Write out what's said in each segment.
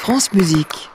France Musique.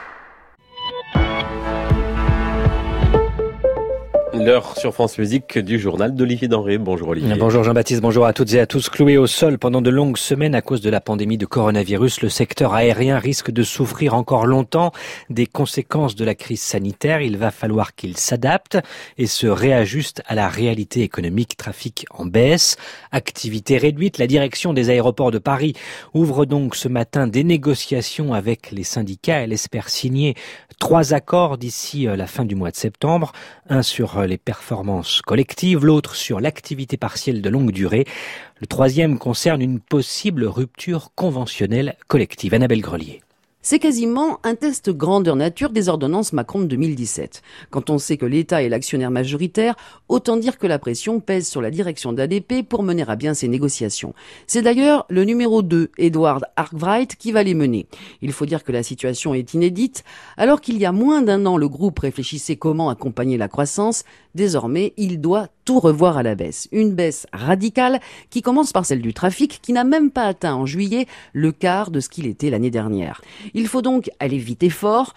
L'heure sur France Musique du journal d'Olivier Denré. Bonjour Olivier. Bonjour Jean-Baptiste, bonjour à toutes et à tous. Cloué au sol pendant de longues semaines à cause de la pandémie de coronavirus, le secteur aérien risque de souffrir encore longtemps des conséquences de la crise sanitaire. Il va falloir qu'il s'adapte et se réajuste à la réalité économique. Trafic en baisse, activité réduite. La direction des aéroports de Paris ouvre donc ce matin des négociations avec les syndicats. Elle espère signer 3 accords d'ici la fin du mois de septembre. Un sur les performances collectives, l'autre sur l'activité partielle de longue durée. Le troisième concerne une possible rupture conventionnelle collective. Annabelle Grelier. C'est quasiment un test grandeur nature des ordonnances Macron de 2017. Quand on sait que l'État est l'actionnaire majoritaire, autant dire que la pression pèse sur la direction d'ADP pour mener à bien ces négociations. C'est d'ailleurs le numéro 2, Edward Arkwright, qui va les mener. Il faut dire que la situation est inédite. Alors qu'il y a moins d'un an, le groupe réfléchissait comment accompagner la croissance. Désormais, il doit tout revoir à la baisse. Une baisse radicale qui commence par celle du trafic qui n'a même pas atteint en juillet le quart de ce qu'il était l'année dernière. Il faut donc aller vite et fort.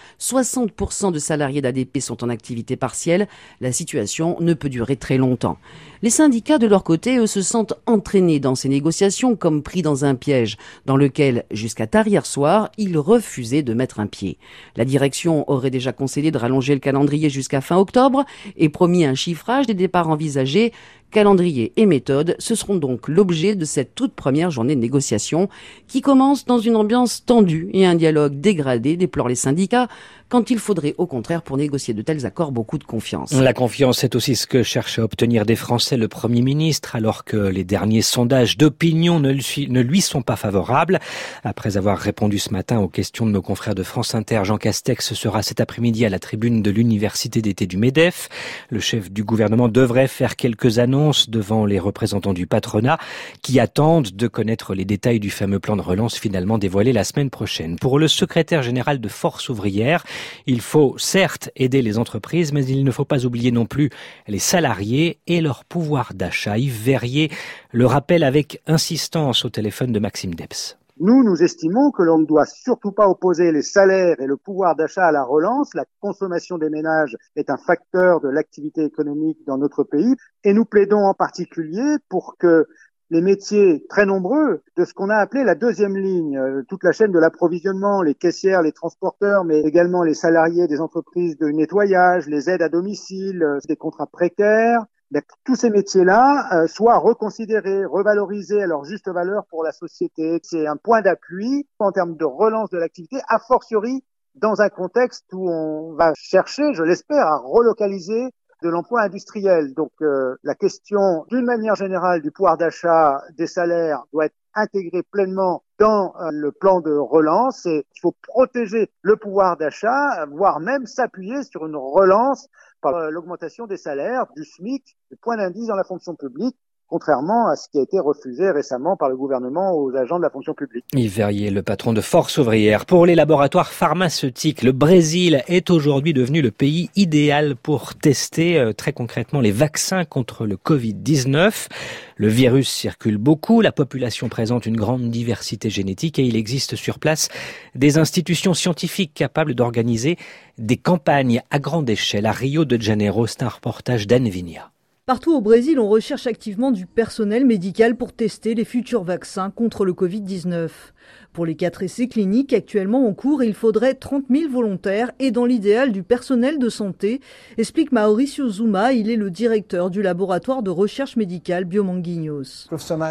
60% de salariés d'ADP sont en activité partielle. La situation ne peut durer très longtemps. Les syndicats, de leur côté, eux, se sentent entraînés dans ces négociations comme pris dans un piège dans lequel, jusqu'à tard hier soir, ils refusaient de mettre un pied. La direction aurait déjà concédé de rallonger le calendrier jusqu'à fin octobre et promis un chiffrage des départs envisagés. Calendrier et méthode, ce seront donc l'objet de cette toute première journée de négociation qui commence dans une ambiance tendue et un dialogue dégradé, déplorent les syndicats, quand il faudrait au contraire pour négocier de tels accords beaucoup de confiance. La confiance, c'est aussi ce que cherche à obtenir des Français le Premier ministre, alors que les derniers sondages d'opinion ne lui sont pas favorables. Après avoir répondu ce matin aux questions de nos confrères de France Inter, Jean Castex sera cet après-midi à la tribune de l'université d'été du MEDEF. Le chef du gouvernement devrait faire quelques annonces devant les représentants du patronat qui attendent de connaître les détails du fameux plan de relance finalement dévoilé la semaine prochaine. Pour le secrétaire général de Force ouvrière, il faut certes aider les entreprises, mais il ne faut pas oublier non plus les salariés et leur pouvoir d'achat. Yves Verrier le rappelle avec insistance au téléphone de Maxime Debs. Nous estimons que l'on ne doit surtout pas opposer les salaires et le pouvoir d'achat à la relance. La consommation des ménages est un facteur de l'activité économique dans notre pays et nous plaidons en particulier pour que les métiers très nombreux de ce qu'on a appelé la deuxième ligne, toute la chaîne de l'approvisionnement, les caissières, les transporteurs, mais également les salariés des entreprises de nettoyage, les aides à domicile, des contrats précaires, tous ces métiers-là soient reconsidérés, revalorisés à leur juste valeur pour la société. C'est un point d'appui en termes de relance de l'activité, a fortiori dans un contexte où on va chercher, je l'espère, à relocaliser de l'emploi industriel. Donc la question, d'une manière générale, du pouvoir d'achat des salaires doit être intégrée pleinement dans le plan de relance et il faut protéger le pouvoir d'achat, voire même s'appuyer sur une relance par l'augmentation des salaires, du SMIC, du point d'indice dans la fonction publique, contrairement à ce qui a été refusé récemment par le gouvernement aux agents de la fonction publique. Yves Verrier, le patron de Force ouvrière. Pour les laboratoires pharmaceutiques, le Brésil est aujourd'hui devenu le pays idéal pour tester très concrètement les vaccins contre le Covid-19. Le virus circule beaucoup, la population présente une grande diversité génétique et il existe sur place des institutions scientifiques capables d'organiser des campagnes à grande échelle. À Rio de Janeiro, c'est un reportage d'Anne Vigna. Partout au Brésil, on recherche activement du personnel médical pour tester les futurs vaccins contre le Covid-19. Pour les 4 essais cliniques actuellement en cours, il faudrait 30 000 volontaires et dans l'idéal du personnel de santé, explique Mauricio Zuma, il est le directeur du laboratoire de recherche médicale Biomanguinhos.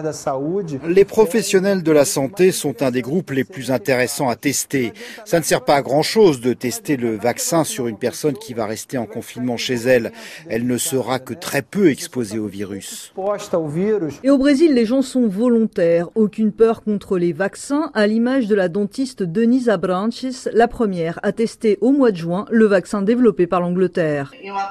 Les professionnels de la santé sont un des groupes les plus intéressants à tester. Ça ne sert pas à grand-chose de tester le vaccin sur une personne qui va rester en confinement chez elle. Elle ne sera que très peu exposée au virus. Et au Brésil, les gens sont volontaires. Aucune peur contre les vaccins, à l'image de la dentiste Denise Abranches, la première à tester au mois de juin le vaccin développé par l'Angleterre.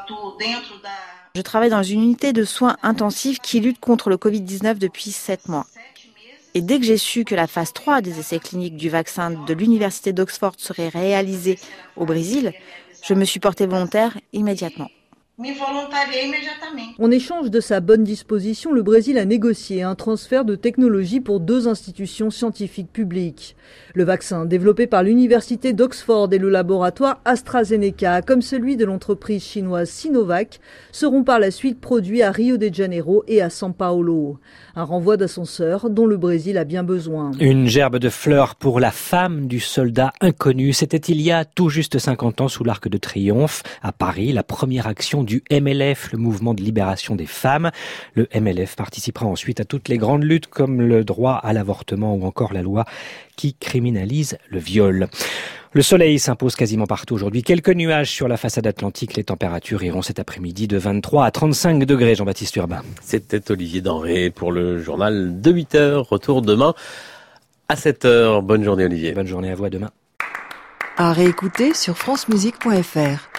Je travaille dans une unité de soins intensifs qui lutte contre le Covid-19 depuis 7 mois. Et dès que j'ai su que la phase 3 des essais cliniques du vaccin de l'université d'Oxford serait réalisée au Brésil, je me suis portée volontaire immédiatement. En échange de sa bonne disposition, le Brésil a négocié un transfert de technologie pour 2 institutions scientifiques publiques. Le vaccin développé par l'université d'Oxford et le laboratoire AstraZeneca, comme celui de l'entreprise chinoise Sinovac, seront par la suite produits à Rio de Janeiro et à São Paulo. Un renvoi d'ascenseur dont le Brésil a bien besoin. Une gerbe de fleurs pour la femme du soldat inconnu. C'était il y a tout juste 50 ans sous l'Arc de Triomphe, à Paris, la première action du MLF, le mouvement de libération des femmes. Le MLF participera ensuite à toutes les grandes luttes comme le droit à l'avortement ou encore la loi qui criminalise le viol. Le soleil s'impose quasiment partout aujourd'hui. Quelques nuages sur la façade atlantique. Les températures iront cet après-midi de 23 à 35 degrés. Jean-Baptiste Urbain. C'était Olivier Denré pour le journal de 8h. Retour demain à 7h. Bonne journée Olivier. Bonne journée à vous, à demain. À réécouter sur francemusique.fr.